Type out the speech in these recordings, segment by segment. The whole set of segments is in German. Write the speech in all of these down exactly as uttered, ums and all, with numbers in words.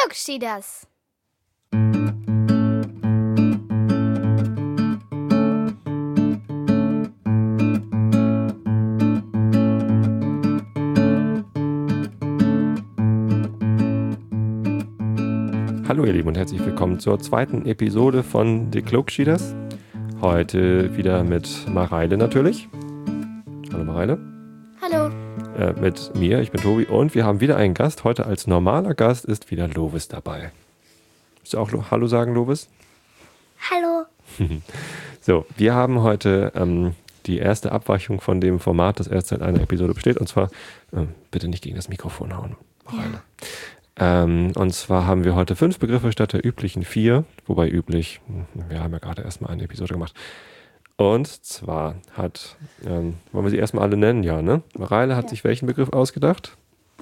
Klugschieders. Hallo ihr Lieben und herzlich willkommen zur zweiten Episode von The Klugschieders. Heute wieder mit Mareile natürlich. Hallo Mareile. Hallo. Äh, mit mir, ich bin Tobi und wir haben wieder einen Gast. Heute als normaler Gast ist wieder Lovis dabei. Willst du auch Lo- Hallo sagen, Lovis? Hallo. So, wir haben heute ähm, die erste Abweichung von dem Format, das erst seit einer Episode besteht. Und zwar, äh, bitte nicht gegen das Mikrofon hauen, Mareile. Ja. Ähm, und zwar haben wir heute fünf Begriffe statt der üblichen vier. Wobei üblich, wir haben ja gerade erst mal eine Episode gemacht. Und zwar hat, ähm, wollen wir sie erstmal alle nennen, ja, ne? Mareile hat Ja. sich welchen Begriff ausgedacht?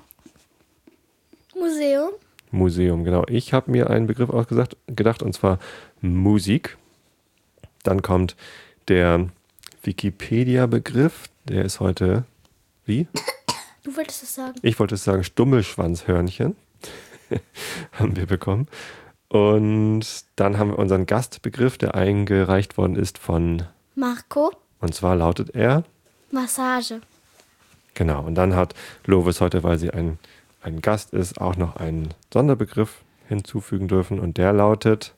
Museum. Museum, genau. Ich habe mir einen Begriff ausgedacht, gedacht, und zwar Musik. Dann kommt der Wikipedia-Begriff, der ist heute, wie? Du wolltest es sagen. Ich wollte es sagen, Stummelschwanzhörnchen haben wir bekommen. Und dann haben wir unseren Gastbegriff, der eingereicht worden ist von, Marco. und zwar lautet er, Massage. genau. Und dann hat Lovis heute, weil sie ein, ein Gast ist, auch noch einen Sonderbegriff hinzufügen dürfen. Und der lautet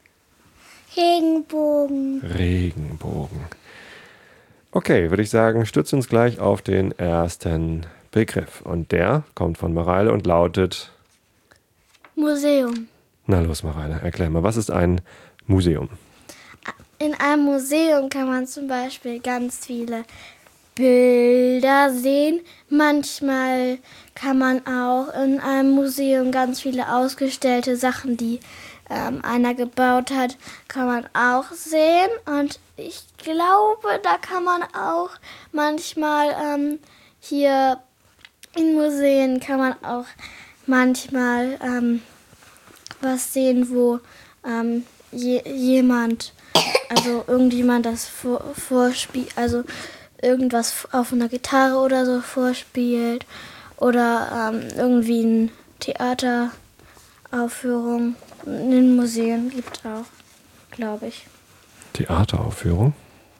Regenbogen. Regenbogen. Okay, würde ich sagen, stützen uns gleich auf den ersten Begriff. Und der kommt von Mareile und lautet, Museum. na los Mareile, erklär mal, was ist ein Museum? In einem Museum kann man zum Beispiel ganz viele Bilder sehen. Manchmal kann man auch in einem Museum ganz viele ausgestellte Sachen, die ähm, einer gebaut hat, kann man auch sehen. Und ich glaube, da kann man auch manchmal ähm, hier in Museen kann man auch manchmal ähm, was sehen, wo ähm, je, jemand, also irgendjemand das vor, vorspielt, also irgendwas auf einer Gitarre oder so vorspielt oder ähm, irgendwie eine Theateraufführung in den Museen gibt auch, glaube ich. Theateraufführung?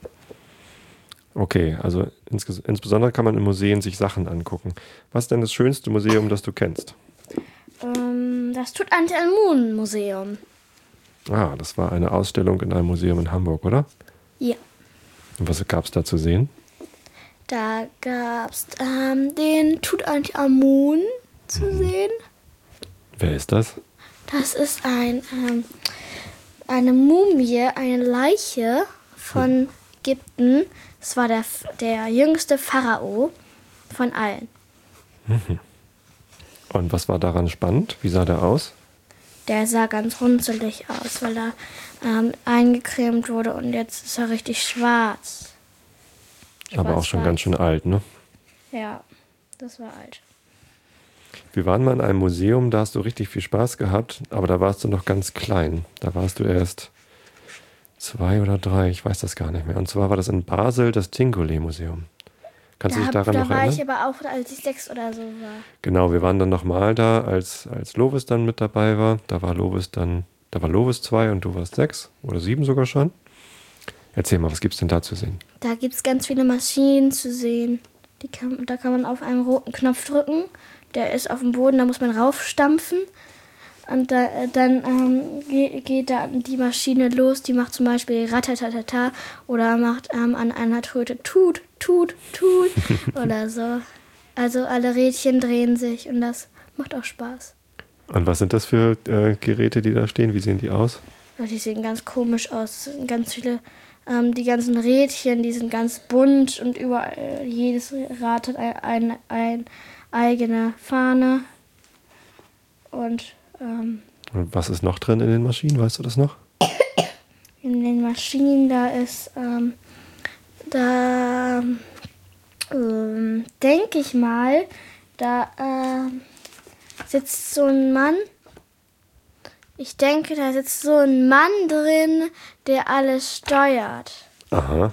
Okay, also insges- insbesondere kann man in Museen sich Sachen angucken. Was ist denn das schönste Museum, das du kennst? Ähm, das Tutanchamun-Museum. Ah, das war eine Ausstellung in einem Museum in Hamburg, oder? Ja. Und was gab es da zu sehen? Da gab es ähm, den Tutanchamun zu sehen. Wer ist das? Das ist ein, ähm, eine Mumie, eine Leiche von Ägypten. Das war der, der jüngste Pharao von allen. Und was war daran spannend? Wie sah der aus? Der sah ganz runzelig aus, weil er ähm, eingecremt wurde und jetzt ist er richtig schwarz. Aber auch schon Schwarz-weiß. ganz schön alt, ne? Ja, das war alt. Wir waren mal in einem Museum, da hast du richtig viel Spaß gehabt, aber da warst du noch ganz klein. Da warst du erst zwei oder drei, ich weiß das gar nicht mehr. Und zwar war das in Basel, das Tingoli-Museum. Kannst du Da, dich daran da noch war erinnern? ich aber auch, als ich sechs oder so war. Genau, wir waren dann nochmal da, als, als Lovis dann mit dabei war. Da war Lovis dann, da war Lovis zwei und du warst sechs oder sieben sogar schon. Erzähl mal, was gibt's denn da zu sehen? Da gibt es ganz viele Maschinen zu sehen. Die kann, da kann man auf einen roten Knopf drücken. Der ist auf dem Boden, da muss man raufstampfen. Und da, äh, dann ähm, ge- geht da die Maschine los. Die macht zum Beispiel Ratatatata oder macht ähm, an einer Tröte Tut, Tut, Tut oder so. Also alle Rädchen drehen sich und das macht auch Spaß. Und was sind das für äh, Geräte, die da stehen? Wie sehen die aus? Ja, die sehen ganz komisch aus. Es sind ganz viele, ähm, die ganzen Rädchen, die sind ganz bunt und überall, jedes Rad hat ein, ein, ein eigene Fahne. Und ähm, Und was ist noch drin in den Maschinen? Weißt du das noch? in den Maschinen, da ist, ähm, da ähm, denke ich mal, da ähm, sitzt so ein Mann. Ich denke, da sitzt so ein Mann drin, der alles steuert. Aha.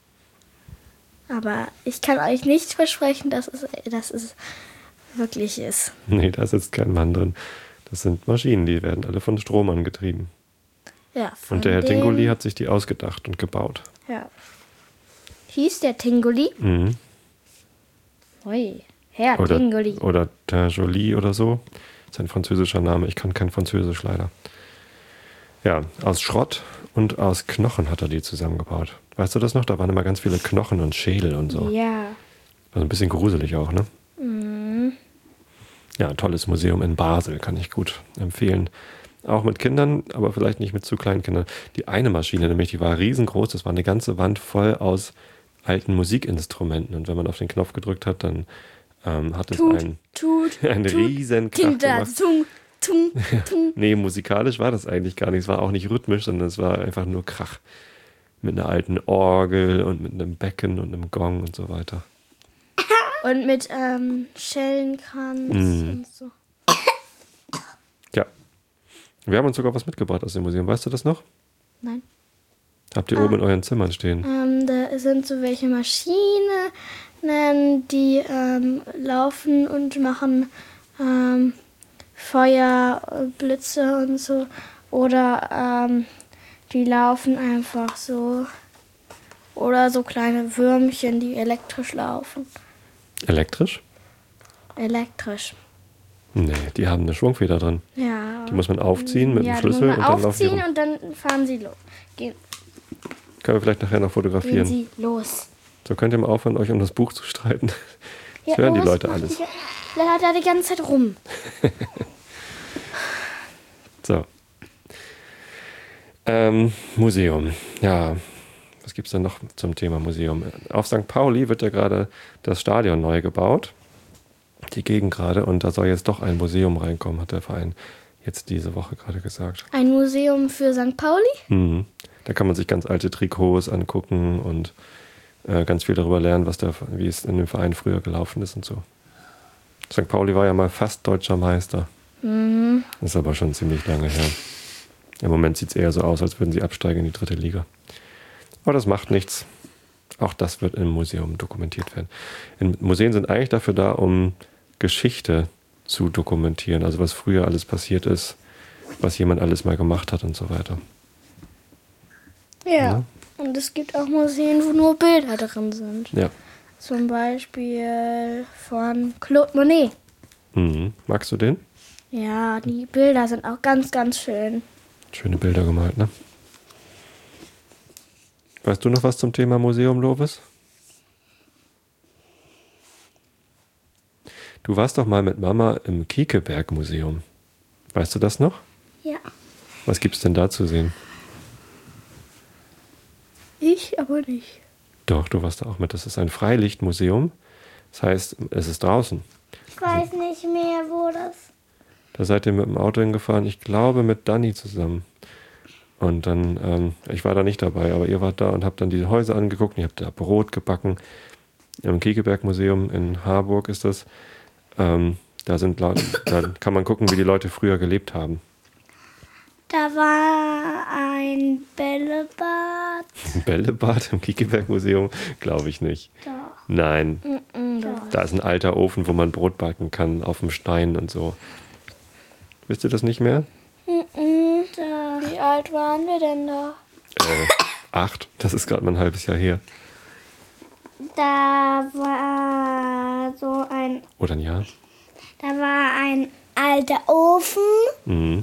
Aber ich kann euch nicht versprechen, dass es, dass es wirklich ist. Nee, da sitzt kein Mann drin. Das sind Maschinen, die werden alle von Strom angetrieben. Ja, von Und der Herr dem- Tingoli hat sich die ausgedacht und gebaut. Ja. Hieß der Tingoli? Mhm. Ui, Herr Oder, Tingoli. oder Tinjoli oder so. Das ist ein französischer Name. Ich kann kein Französisch leider. Ja, aus Schrott und aus Knochen hat er die zusammengebaut. Weißt du das noch? Da waren immer ganz viele Knochen und Schädel und so. Ja. Also ein bisschen gruselig auch, ne? Mhm. Ja, ein tolles Museum in Basel, kann ich gut empfehlen. Auch mit Kindern, aber vielleicht nicht mit zu kleinen Kindern. Die eine Maschine nämlich, die war riesengroß. Das war eine ganze Wand voll aus alten Musikinstrumenten. Und wenn man auf den Knopf gedrückt hat, dann ähm, hat es Tut, ein, tut, einen tut. riesen Krach Ting, da, gemacht. tung, tung, tung. Nee, musikalisch war das eigentlich gar nicht. Es war auch nicht rhythmisch, sondern es war einfach nur Krach. Mit einer alten Orgel und mit einem Becken und einem Gong und so weiter. Und mit ähm, Schellenkranz Mhm. und so. Ja. Wir haben uns sogar was mitgebracht aus dem Museum. Weißt du das noch? Nein. Habt ihr Ah. oben in euren Zimmern stehen? Ähm, da sind so welche Maschinen, die ähm, laufen und machen ähm, Feuer, äh, Blitze und so. Oder ähm, die laufen einfach so. Oder so kleine Würmchen, die elektrisch laufen. Elektrisch? Elektrisch. Nee, die haben eine Schwungfeder drin. Ja. Die muss man aufziehen mit ja, dem die muss Schlüssel man und dann laufen die aufziehen rum. und dann fahren sie los. Gehen, Können wir vielleicht nachher noch gehen fotografieren. sie los. So könnt ihr mal aufhören, euch um das Buch zu streiten. Das Ja, hören die los, Leute mach alles. die- Der hat da die ganze Zeit rum. So. Ähm, Museum. Ja, was gibt es denn noch zum Thema Museum? Auf Sankt Pauli wird ja gerade das Stadion neu gebaut. Die Gegend gerade. Und da soll jetzt doch ein Museum reinkommen, hat der Verein jetzt diese Woche gerade gesagt. Ein Museum für Sankt Pauli? Mhm. Da kann man sich ganz alte Trikots angucken und äh, ganz viel darüber lernen, was der, wie es in dem Verein früher gelaufen ist und so. Sankt Pauli war ja mal fast deutscher Meister. Mhm. Das ist aber schon ziemlich lange her. Im Moment sieht es eher so aus, als würden sie absteigen in die dritte Liga. Aber das macht nichts. Auch das wird im Museum dokumentiert werden. In Museen sind eigentlich dafür da, um Geschichte zu dokumentieren. Also was früher alles passiert ist, was jemand alles mal gemacht hat und so weiter. Ja. Ja. Und es gibt auch Museen, wo nur Bilder drin sind. Ja. Zum Beispiel von Claude Monet. Mhm. Magst du den? Ja, die Bilder sind auch ganz, ganz schön. Schöne Bilder gemalt, ne? Weißt du noch was zum Thema Museum, Lovis? Du warst doch mal mit Mama im Kiekeberg-Museum. Weißt du das noch? Ja. Was gibt's denn da zu sehen? Ich aber nicht. Doch, du warst da auch mit. Das ist ein Freilichtmuseum. Das heißt, es ist draußen. Ich weiß nicht mehr, wo das. Da seid ihr mit dem Auto hingefahren, ich glaube mit Dani zusammen. Und dann, ähm, ich war da nicht dabei, aber ihr wart da und habt dann die Häuser angeguckt und ihr habt da Brot gebacken. Im Kiekeberg-Museum in Harburg ist das. Ähm, da, sind, Leute- da kann man gucken, wie die Leute früher gelebt haben. Da war ein Bällebad. Ein Bällebad im Kiekeberg-Museum? Glaube ich nicht. Doch. Nein, Mm-mm, doch. da ist ein alter Ofen, wo man Brot backen kann, auf dem Stein und so. Wisst ihr das nicht mehr? Mm-mm, doch. Wie alt waren wir denn da? Äh, acht. Das ist gerade mal ein halbes Jahr her. Da war so ein, Oder ein Jahr. da war ein alter Ofen. Mhm.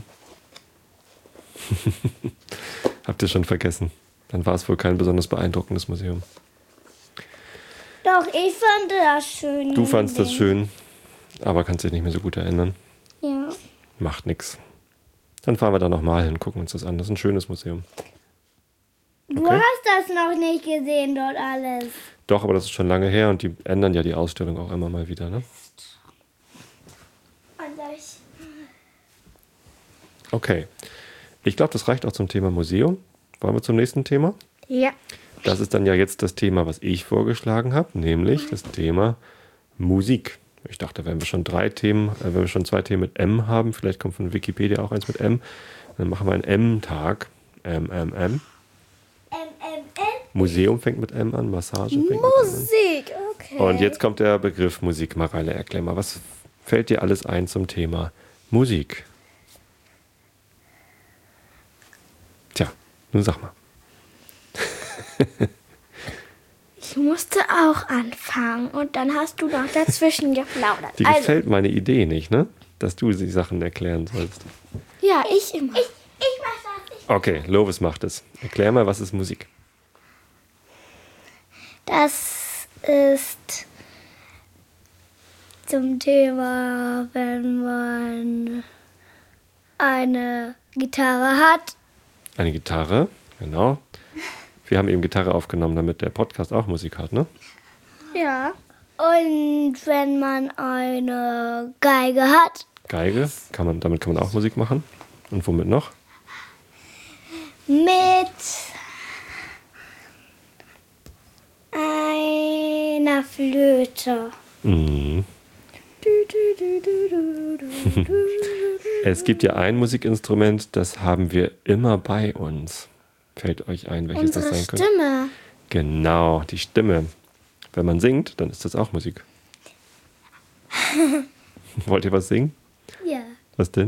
Habt ihr schon vergessen? Dann war es wohl kein besonders beeindruckendes Museum. Doch, ich fand das schön. Du fandst das schön, aber kannst dich nicht mehr so gut erinnern. Ja. Macht nix. Dann fahren wir da nochmal hin, gucken uns das an. Das ist ein schönes Museum. Du Okay. hast das noch nicht gesehen dort alles. Doch, aber das ist schon lange her und die ändern ja die Ausstellung auch immer mal wieder, ne? Und ich, Okay. Ich glaube, das reicht auch zum Thema Museum. Wollen wir zum nächsten Thema? ja. Das ist dann ja jetzt das Thema, was ich vorgeschlagen habe, nämlich das Thema Musik. Ich dachte, wenn wir schon drei Themen, äh, wenn wir schon zwei Themen mit M haben, vielleicht kommt von Wikipedia auch eins mit M, dann machen wir einen M-Tag. M, M, M. M, M, M. Museum fängt mit M an, Massage fängt mit M Musik, okay. an. Und jetzt kommt der Begriff Musik. Mareile, erklär mal, was fällt dir alles ein zum Thema Musik? Nun sag mal. Ich musste auch anfangen und dann hast du noch dazwischen geplaudert. Dir Also, gefällt meine Idee nicht, ne? Dass du die Sachen erklären sollst. ja, ich immer. Ich, ich mach das. Ich Okay, Lovis macht es. Erklär mal, was ist Musik? Das ist zum Thema, wenn man eine Gitarre hat. Eine Gitarre, genau. Wir haben eben Gitarre aufgenommen, damit der Podcast auch Musik hat, ne? Ja. Und wenn man eine Geige hat. Geige, kann man, damit kann man auch Musik machen. Und womit noch? Mit einer Flöte. Mhm. Es gibt ja ein Musikinstrument, das haben wir immer bei uns. Fällt euch ein, welches Unsere das sein könnte? Stimme. Genau, die Stimme. Wenn man singt, dann ist das auch Musik. Wollt ihr was singen? Ja. Was denn?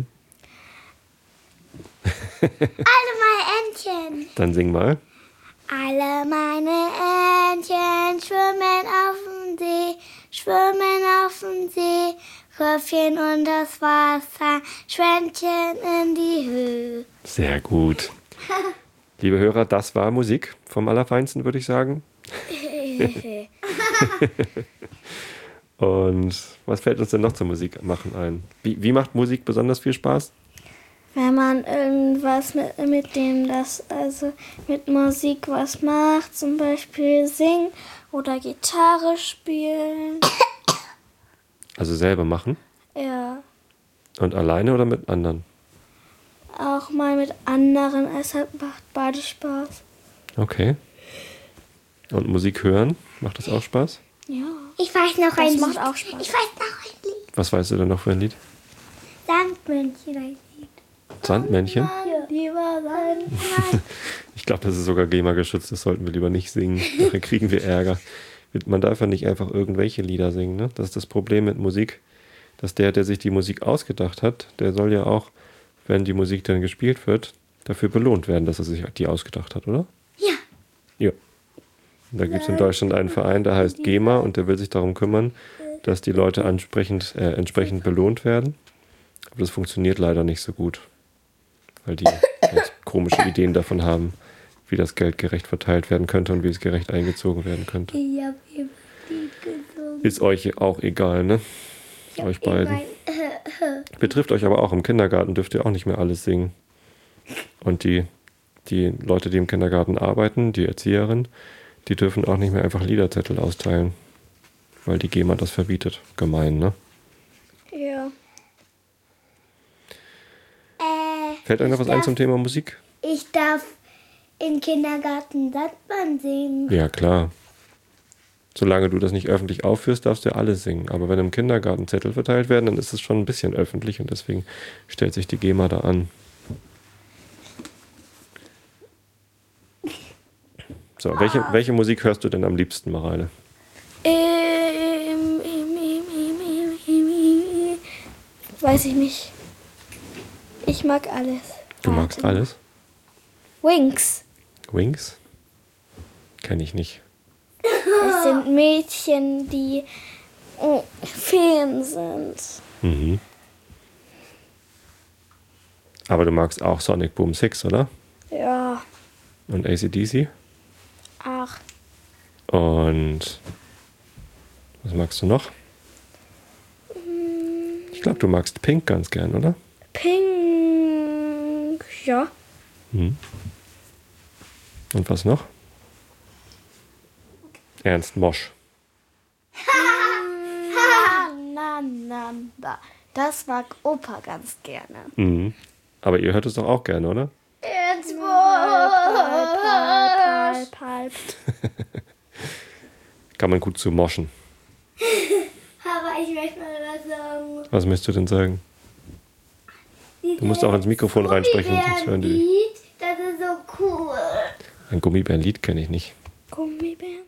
alle meine Entchen. Dann sing mal. Alle meine Entchen schwimmen auf dem See, schwimmen auf dem See, Köpfchen und das Wasser, Schwänzchen in die Höhe. Sehr gut. Liebe Hörer, das war Musik vom Allerfeinsten, würde ich sagen. Und was fällt uns denn noch zur Musik machen ein? Wie, wie macht Musik besonders viel Spaß? Wenn man irgendwas mit, mit dem das, also mit Musik was macht, zum Beispiel singen oder Gitarre spielen. Also selber machen? Ja, Und alleine oder mit anderen? auch mal mit anderen, es hat, macht beide Spaß. Okay. Und Musik hören, macht das auch Spaß? Ja. Ich weiß noch Das ein macht Lied. auch Spaß. Ich weiß noch ein Lied. Was weißt du denn noch für ein Lied? Sandmännchen ein Lied. Sandmännchen? Lieber sein. Ich glaube, das ist sogar GEMA geschützt, das sollten wir lieber nicht singen. Nachher kriegen wir Ärger. Man darf ja nicht einfach irgendwelche Lieder singen, ne? Das ist das Problem mit Musik, dass der, der sich die Musik ausgedacht hat, der soll ja auch, wenn die Musik dann gespielt wird, dafür belohnt werden, dass er sich die ausgedacht hat, oder? Ja. Ja. Und da gibt es in Deutschland einen Verein, der heißt GEMA und der will sich darum kümmern, dass die Leute ansprechend, äh, entsprechend belohnt werden. Aber das funktioniert leider nicht so gut, weil die ganz komische Ideen davon haben, wie das Geld gerecht verteilt werden könnte und wie es gerecht eingezogen werden könnte. Ich hab immer Lied gesungen. Ist euch auch egal, ne? Euch beiden. Betrifft euch aber auch. Im Kindergarten dürft ihr auch nicht mehr alles singen. Und die, die Leute, die im Kindergarten arbeiten, die Erzieherin, die dürfen auch nicht mehr einfach Liederzettel austeilen. Weil die GEMA das verbietet. Gemein, ne? Ja. Äh, Fällt euch noch was ein zum Thema Musik? ich darf im Kindergarten Sandmann singen. Ja, klar. Solange du das nicht öffentlich aufführst, darfst du ja alles singen. Aber wenn im Kindergarten Zettel verteilt werden, dann ist es schon ein bisschen öffentlich und deswegen stellt sich die GEMA da an. So, welche, welche Musik hörst du denn am liebsten, Mareile? Ähm, ähm, ähm, ähm, ähm, ähm, ähm. Weiß ich nicht. Ich mag alles. Du magst Warte. alles? Wings. Wings? Kenn ich nicht. Das sind Mädchen, die oh, Feen sind. Mhm. Aber du magst auch Sonic Boom Six, oder? Ja. Und A C D C? Ach. Und was magst du noch? Ich glaube, du magst Pink ganz gern, oder? Pink. Ja. Mhm. Und was noch? Ernst Mosch. Na, na, na. Das mag Opa ganz gerne. Mhm. Aber ihr hört es doch auch gerne, oder? Jetzt Palp, palp, palp. Kann man gut zu moschen. Aber ich möchte mal was sagen. Was möchtest du denn sagen? Du musst auch ins Mikrofon reinsprechen, sonst hören die. Lied, das ist so cool. Ein Gummibärenlied kenne ich nicht. Gummibären.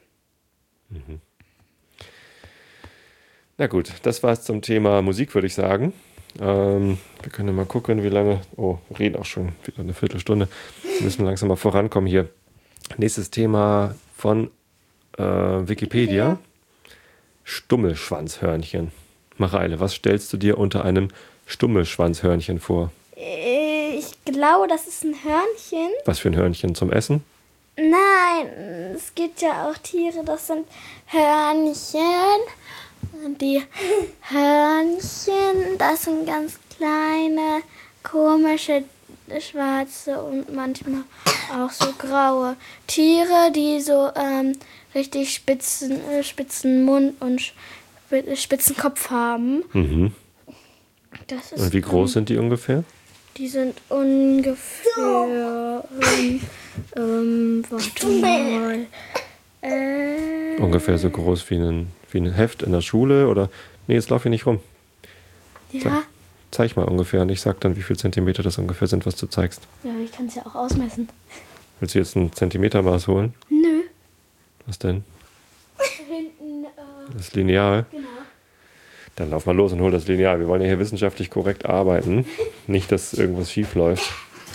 Na gut, das war's zum Thema Musik, würde ich sagen. Ähm, wir können ja mal gucken, wie lange. Oh, wir reden auch schon wieder eine Viertelstunde. Wir müssen langsam mal vorankommen hier. Nächstes Thema von äh, Wikipedia. Stummelschwanzhörnchen. Mareile, was stellst du dir unter einem Stummelschwanzhörnchen vor? Ich glaube, das ist ein Hörnchen. Was für ein Hörnchen zum Essen? Nein, es gibt ja auch Tiere, das sind Hörnchen. Und die Hörnchen, das sind ganz kleine, komische, schwarze und manchmal auch so graue Tiere, die so ähm, richtig spitzen, äh, spitzen Mund und sp- spitzen Kopf haben. Mhm. Das ist, Und wie groß ähm, sind die ungefähr? Die sind ungefähr, ähm, ähm, warte mal, äh, Ungefähr so groß wie ein, wie ein Heft in der Schule oder. Nee, jetzt lauf ich nicht rum. ja, Zeig mal ungefähr und ich sag dann, wie viel Zentimeter das ungefähr sind, was du zeigst. ja, ich kann es ja auch ausmessen. Willst du jetzt ein Zentimetermaß holen? Nö. Was denn? Hinten, äh, Das Lineal? genau. Dann lauf mal los und hol das Lineal. Wir wollen ja hier wissenschaftlich korrekt arbeiten. Nicht, dass irgendwas schief läuft.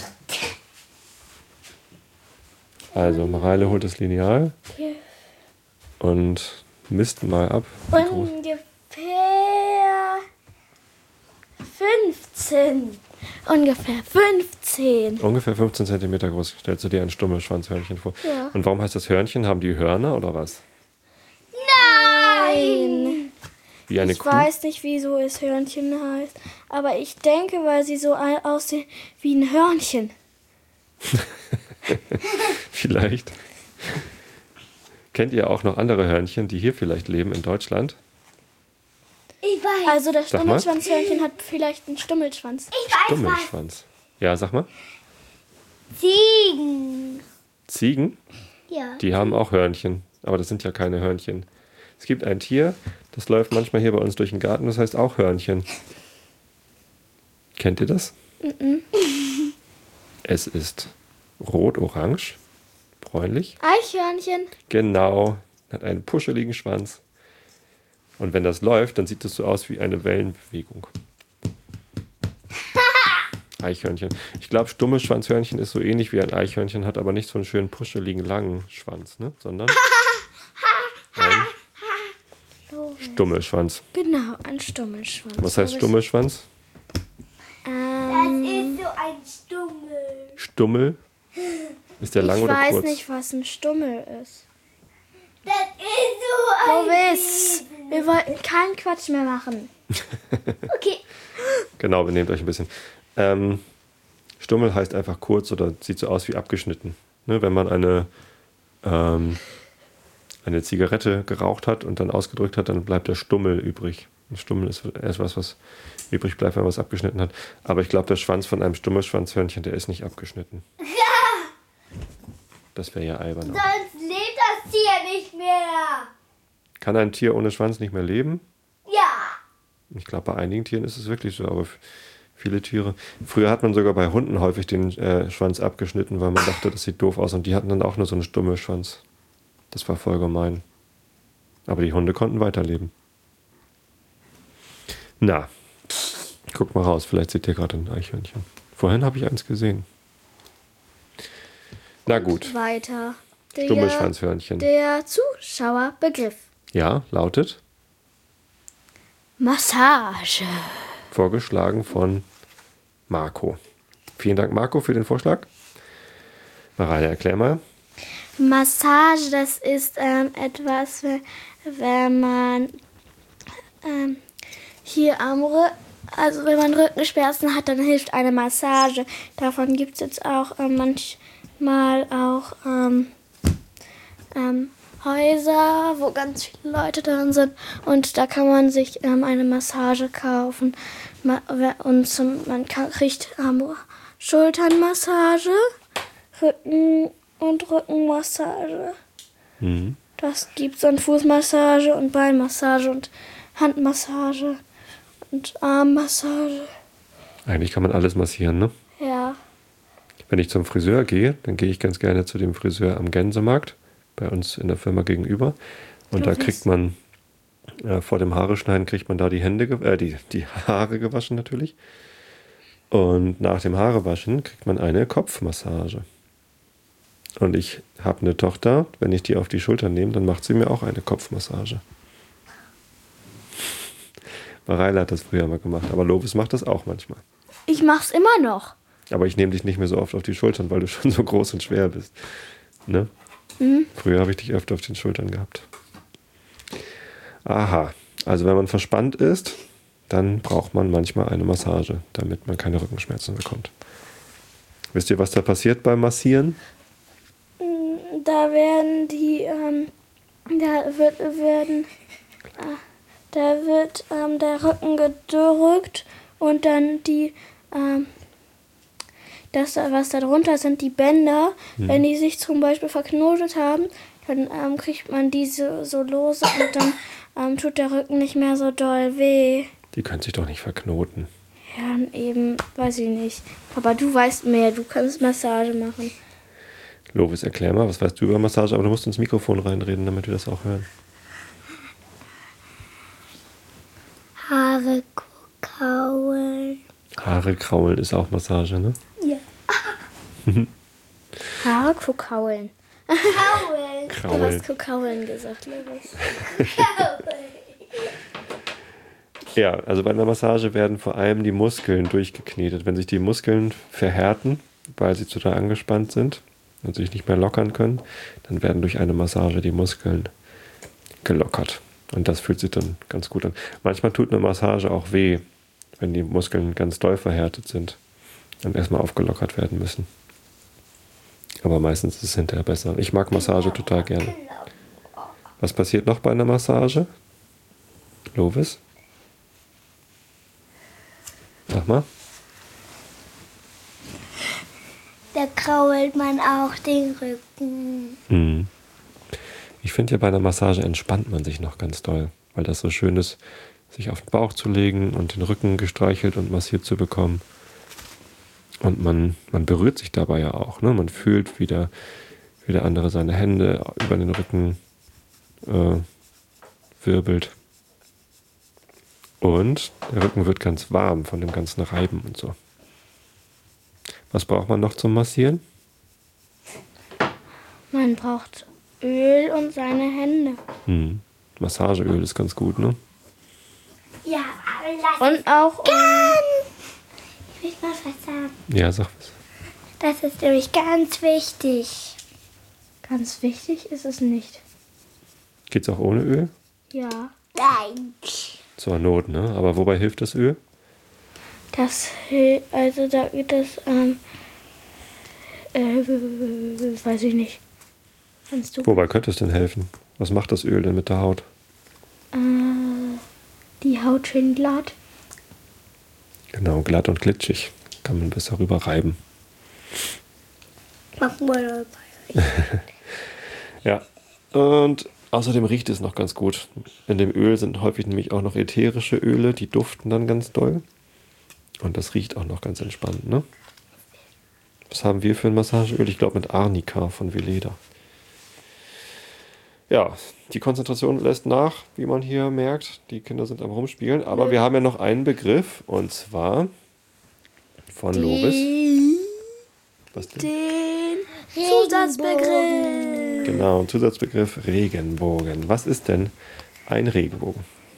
Also, Mareile holt das Lineal Hier. und misst mal ab. wie groß- Ungefähr fünfzehn. Ungefähr fünfzehn. Ungefähr fünfzehn Zentimeter groß stellst du dir ein Stummelschwanzhörnchen vor. Ja. Und warum heißt das Hörnchen? Haben die Hörner oder was? Nein. Wie eine Ich Kuh? weiß nicht, wieso es Hörnchen heißt. Aber ich denke, weil sie so ein- aussehen wie ein Hörnchen. Vielleicht. Kennt ihr auch noch andere Hörnchen, die hier vielleicht leben in Deutschland? Ich weiß. Also das Sag mal. Stummelschwanzhörnchen hat vielleicht einen Stummelschwanz. Ich weiß was. Stummelschwanz. Ja, sag mal. Ziegen. Ziegen, Ja. die haben auch Hörnchen. Aber das sind ja keine Hörnchen. Es gibt ein Tier, das läuft manchmal hier bei uns durch den Garten, das heißt auch Hörnchen. Kennt ihr das? Es ist rot-orange, bräunlich. Eichhörnchen. Genau, hat einen puscheligen Schwanz. Und wenn das läuft, dann sieht es so aus wie eine Wellenbewegung. Eichhörnchen. Ich glaube, Stummelschwanzhörnchen ist so ähnlich wie ein Eichhörnchen, hat aber nicht so einen schönen puscheligen langen Schwanz, ne? Sondern ein Stummelschwanz. Genau, ein Stummelschwanz. Was heißt Stummelschwanz? Das Ähm, ist so ein Stummel. Stummel? Ist der lang ich oder weiß kurz? nicht, was ein Stummel ist. Das ist so ein Lovis, wir wollten keinen Quatsch mehr machen. Okay. Genau, benehmt euch ein bisschen. Ähm, Stummel heißt einfach kurz oder sieht so aus wie abgeschnitten. Ne, wenn man eine, ähm, eine Zigarette geraucht hat und dann ausgedrückt hat, dann bleibt der Stummel übrig. Ein Stummel ist etwas, was übrig bleibt, wenn man was abgeschnitten hat. Aber ich glaube, der Schwanz von einem Stummelschwanzhörnchen, der ist nicht abgeschnitten. Das wäre ja albern. auch. Sonst lebt das Tier nicht mehr. Kann ein Tier ohne Schwanz nicht mehr leben? Ja. Ich glaube, bei einigen Tieren ist es wirklich so, aber f- viele Tiere. Früher hat man sogar bei Hunden häufig den äh, Schwanz abgeschnitten, weil man dachte, das sieht doof aus. Und die hatten dann auch nur so einen Stummelschwanz. Das war voll gemein. Aber die Hunde konnten weiterleben. Na, guck mal raus, vielleicht seht ihr gerade ein Eichhörnchen. Vorhin habe ich eins gesehen. Na gut, Weiter. Der, Stummelschwanzhörnchen. der Zuschauerbegriff. Ja, lautet Massage. vorgeschlagen von Marco. Vielen Dank, Marco, für den Vorschlag. Mareile, erklär mal. Massage, das ist ähm, etwas, wenn, wenn man ähm, hier am Rücken, also wenn man Rückenschmerzen hat, dann hilft eine Massage. Davon gibt es jetzt auch ähm, manchmal auch ähm, ähm, Häuser, wo ganz viele Leute drin sind. Und da kann man sich ähm, eine Massage kaufen. Ma- Und zum, man kann, kriegt ähm, Schulternmassage, Rücken und Rückenmassage. Mhm. Das gibt's dann Fußmassage und Beinmassage und Handmassage und Armmassage. Eigentlich kann man alles massieren, ne? Ja. Wenn ich zum Friseur gehe, dann gehe ich ganz gerne zu dem Friseur am Gänsemarkt, bei uns in der Firma gegenüber. Und da Lovis. kriegt man Äh, vor dem Haare schneiden kriegt man da die Hände, ge- äh, die, die Haare gewaschen natürlich. Und nach dem Haarewaschen kriegt man eine Kopfmassage. Und ich habe eine Tochter, wenn ich die auf die Schulter nehme, dann macht sie mir auch eine Kopfmassage. Mareile hat das früher mal gemacht, aber Lovis macht das auch manchmal. Ich mach's immer noch. Aber ich nehme dich nicht mehr so oft auf die Schultern, weil du schon so groß und schwer bist. Ne? Mhm. Früher habe ich dich öfter auf den Schultern gehabt. Aha, also wenn man verspannt ist, dann braucht man manchmal eine Massage, damit man keine Rückenschmerzen bekommt. Wisst ihr, was da passiert beim Massieren? Da werden die, ähm, da wird, werden, äh, da wird ähm, der Rücken gedrückt und dann die, ähm, das, was da drunter sind, die Bänder, Hm. wenn die sich zum Beispiel verknotet haben, dann ähm, kriegt man diese so lose und dann ähm, tut der Rücken nicht mehr so doll weh. Die können sich doch nicht verknoten. Ja, eben, weiß ich nicht. Aber du weißt mehr, du kannst Massage machen. Lovis, erklär mal, was weißt du über Massage? Aber du musst ins Mikrofon reinreden, damit wir das auch hören. Haare kauen. Haare kraulen ist auch Massage, ne? Ja. Haare kokaulen. Kauen. Du Kraulen. hast kokaulen gesagt, Lovis. Ja, also bei einer Massage werden vor allem die Muskeln durchgeknetet. Wenn sich die Muskeln verhärten, weil sie total angespannt sind und sich nicht mehr lockern können, dann werden durch eine Massage die Muskeln gelockert. Und das fühlt sich dann ganz gut an. Manchmal tut eine Massage auch weh, wenn die Muskeln ganz doll verhärtet sind und erstmal aufgelockert werden müssen. Aber meistens ist es hinterher besser. Ich mag Massage total gerne. Was passiert noch bei einer Massage? Lovis? Sag mal. Da krault man auch den Rücken. Mhm. Ich finde ja, bei einer Massage entspannt man sich noch ganz doll, weil das so schön ist, sich auf den Bauch zu legen und den Rücken gestreichelt und massiert zu bekommen. Und man, man berührt sich dabei ja auch. Ne? Man fühlt, wie der, wie der andere seine Hände über den Rücken äh, wirbelt. Und der Rücken wird ganz warm von dem ganzen Reiben und so. Was braucht man noch zum Massieren? Man braucht Öl und seine Hände. Hm. Massageöl ist ganz gut, ne? Ja, aber lass Und auch um, ich will mal was sagen. Ja, sag was. Das ist nämlich ganz wichtig. ganz wichtig ist es nicht. Geht's auch ohne Öl? Ja. Nein. Zur Not, ne? Aber wobei hilft das Öl? Das, hil- also da, das, ähm, äh, weiß ich nicht. Kannst du? Wobei könnte es denn helfen? Was macht das Öl denn mit der Haut? Äh, die Haut schön glatt. Genau, glatt und glitschig. Kann man besser rüber reiben. Mach mal dabei. Ja. Und außerdem riecht es noch ganz gut. In dem Öl sind häufig nämlich auch noch ätherische Öle, die duften dann ganz doll. Und das riecht auch noch ganz entspannt, ne? Was haben wir für ein Massageöl? Ich glaube mit Arnika von Veleda. Ja, die Konzentration lässt nach, wie man hier merkt. Die Kinder sind am Rumspielen. Aber wir haben ja noch einen Begriff, und zwar von Lovis. Was denn? Den Zusatzbegriff. Genau, Zusatzbegriff Regenbogen. Was ist denn ein Regenbogen?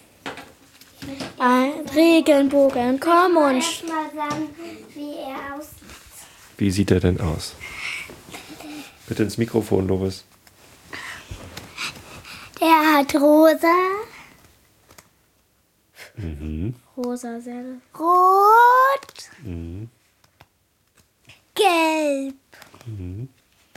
Ein Regenbogen, komm und sch- Erst mal sagen, wie er aussieht. Wie sieht er denn aus? Bitte ins Mikrofon, Lovis. Der hat rosa, Mhm. rosa Selle. rot, Mhm. gelb, Mhm.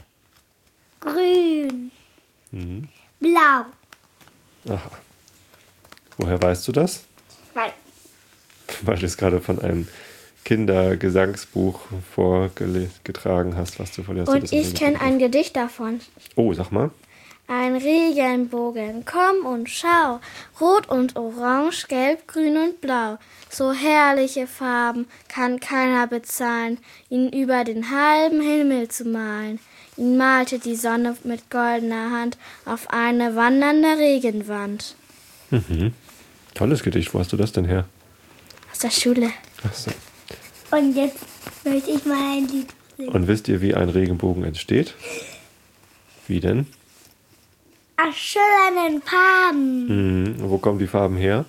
grün, Mhm. blau. Aha. Woher weißt du das? Nein. Weil du es gerade von einem Kindergesangsbuch vorgetragen hast, was du vorher Und ich kenne ein Gedicht davon. Oh, sag mal. Ein Regenbogen, komm und schau. Rot und orange, gelb, grün und blau. So herrliche Farben kann keiner bezahlen, ihn über den halben Himmel zu malen. Ihn malte die Sonne mit goldener Hand auf eine wandernde Regenwand. Mhm. Tolles Gedicht. Wo hast du das denn her? Aus der Schule. Ach so. Und jetzt möchte ich mal ein Lied singen. Und wisst ihr, wie ein Regenbogen entsteht? Wie denn? Aus schillernden Farben. Mhm. Wo kommen die Farben her?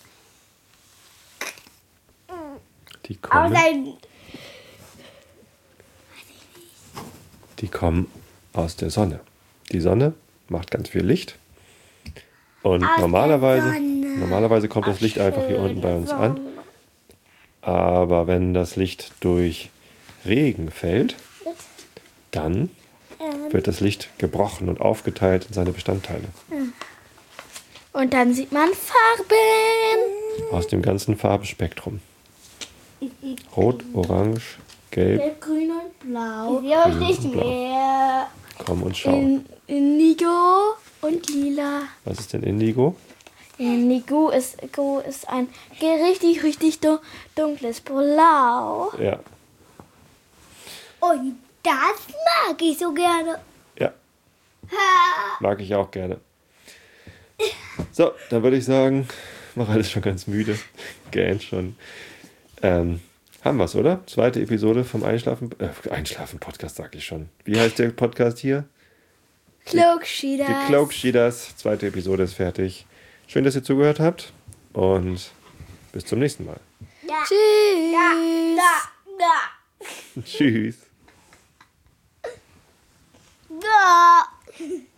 Die Aus kommen, ein die kommen aus der Sonne. Die Sonne macht ganz viel Licht. Und Aus der normalerweise, Sonne. normalerweise kommt das Licht einfach hier unten bei uns an. Aber wenn das Licht durch Regen fällt, dann wird das Licht gebrochen und aufgeteilt in seine Bestandteile. Und dann sieht man Farben. Aus dem ganzen Farbenspektrum. Rot, Orange, Gelb. Gelb, grün und blau. Ich sehe euch nicht Blau. mehr. Komm und schau. In, Indigo und lila. Was ist denn Indigo? Indigo ist, Go ist ein richtig, richtig dun- dunkles Blau. Ja. Und das mag ich so gerne. Ja. Mag ich auch gerne. So, dann würde ich sagen, Mareile ist schon ganz müde. Gähnt schon. Ähm, haben wir es, oder? Zweite Episode vom Einschlafen... Äh, Einschlafen-Podcast, sag ich schon. Wie heißt der Podcast hier? Cloak-Sheeders. Die Cloak-Sheeders. Zweite Episode ist fertig. Schön, dass ihr zugehört habt. Und bis zum nächsten Mal. Ja. Tschüss. Da, da, Tschüss. da.